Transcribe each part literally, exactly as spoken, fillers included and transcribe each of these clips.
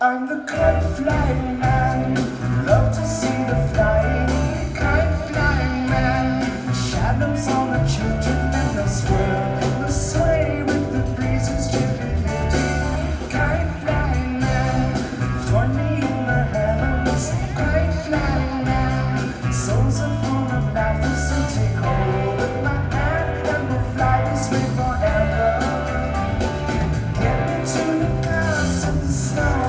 I'm the kite flying man, love to see the flying. Kite flying man, shadows on the children and the swirl, the sway with the breezes gently lifting. Kite flying man, join me in the heavens. Kite flying man, souls are full of laughter, so take hold of my hand and we'll fly this way forever. Get me to the clouds of the snow.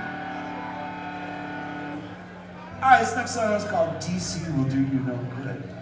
Alright, this next song is called D C Will Do You No Good.